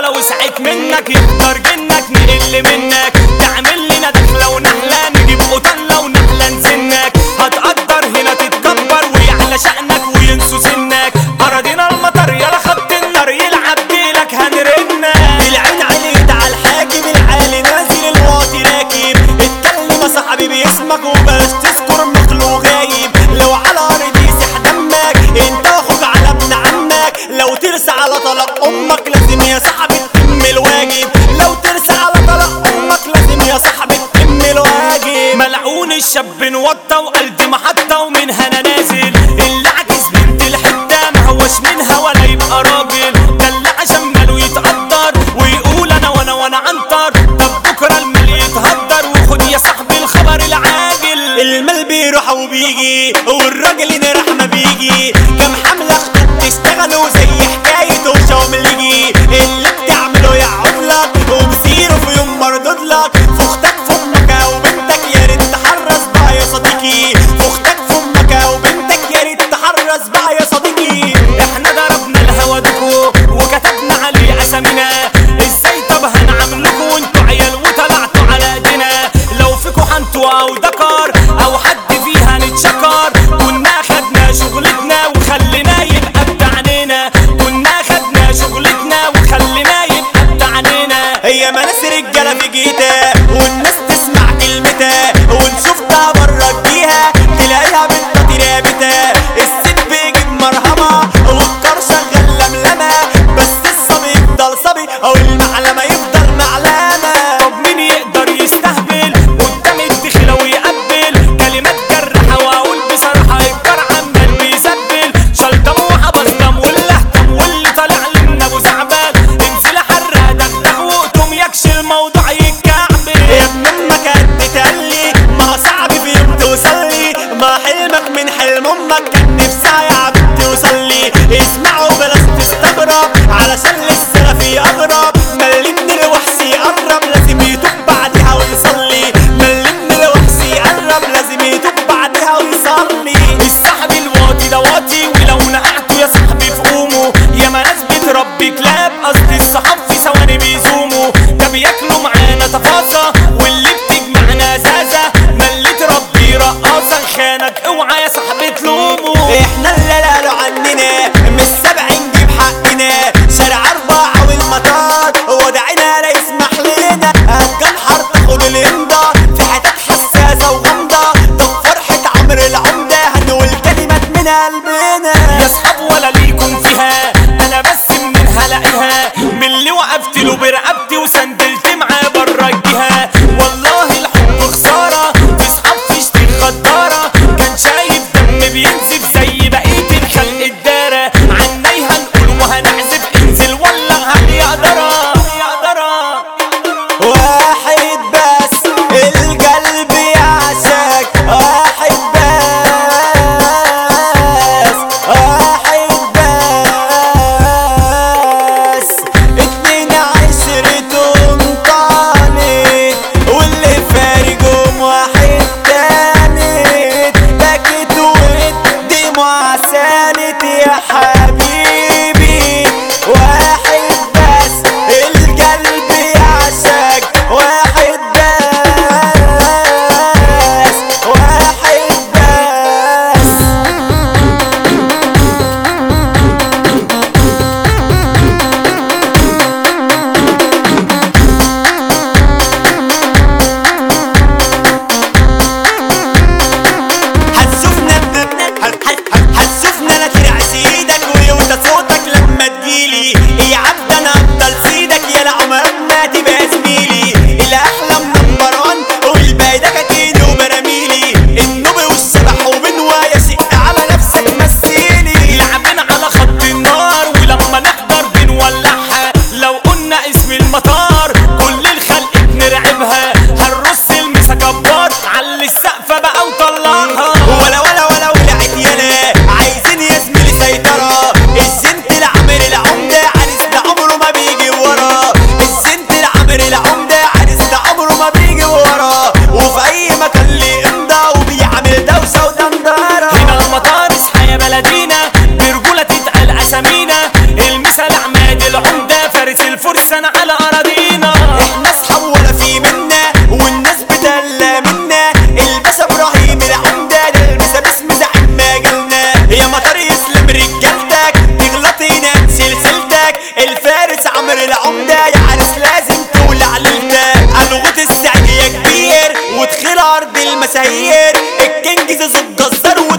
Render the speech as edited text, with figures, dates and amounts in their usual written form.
وسعك منك يقدر جنك نقل منك، تعمل لنا دخله ونحله نجيب قطله ونحله نزنك، هتقدر هنا تتكبر ويعلى شأنك وينسوا سنك، اراضينا المطر يلا خط النار يلعب جيلك هنرنك، بالعين عليك على الحاجب العالي نازل الواطي راكب، اتكلم يا صاحبي باسمك وبلاش تذكر مخلوق غايب، لو على ارض يسح دمك انت اخوك على ابن عمك، لو ترسى على طلاق امك لازم يا صاحبي تتم الواجب، لو ترسى على طلاق امك لازم يا صاحبي تتم الواجب. ملعون الشاب نوطى وقلبي محطة ومنها انا نازل، اللي عكس بنت الحتة ما هوش منها ولا يبقى راجل، ده اللي عشان ماله يتقدر ويقول انا وانا عنتر، طب بكرة المال يتهدر وخد يا صاحبي الخبر العاجل، المال بيروح وبيجي والراجل هنا راح ما بيجي، كم حملة اختك تشتغلوا زي حكاية وشوملجي، اللي بتعمله يعود لك ومصيره في يوم مردود لك، في اختك في امك او بنتك يا ريت تحرص بقى يا صديقي، في اختك في امك او بنتك يا ريت تحرص بقى يا صديقي. احنا ضربنا الهوا دكو وكتبنا عليه اسامينا، ازاي طب هنعاملكوا وانتوا عيال وطلعتوا على ايدينا، لو فيكوا حنتوا او دكار او حد فيها نتشكر، كنا خدنا شغلتنا وخلينا يبقى بتعنينا، كنا خدنا شغلتنا وخلينا يبقى بتعنينا. هي مناس رجاله في جيتها والناس تسمع كلمتها، ونشوفتها بره جيها تلاقيها بنت رابتها، الست بيجيب مرهمه والكار شغال لملمه، بس الصبي يفضل صبي او المعلمه يفضل معلمه. طب مين يقدر يستهبل قدام الدخله ويقبل كلمات جرحه واقول بصراحه الجار عمال بيسبل، شلطم وحبطم واللي اهتم واللي طالع لنا ابو زعبل، انزل حرق دغدغ وقتم يكش الموضوع يتكعبل. يا ابن امك هتتقلي ما صعب في يوم توصلي، ما حلمك من حلم امك كان نفسها يا عبد توصلي، اسمعوا بلاش تستغرب علشان لسه في اغرب، سنة على اراضينا. احنا اصحاب ولا في منا والناس بتقلى منا. الباشا ابراهيم العمدة نلبسها باسم زعيم مجالنا. يا مطر يسلم رجالتك تغلط هنا سلسلتك. الفارس عمرو العمدة يا عرس لازم تولع ليلتك. الغوت السعيد يا كبير وادخل ارض المشاهير. الكينج زوز الجزار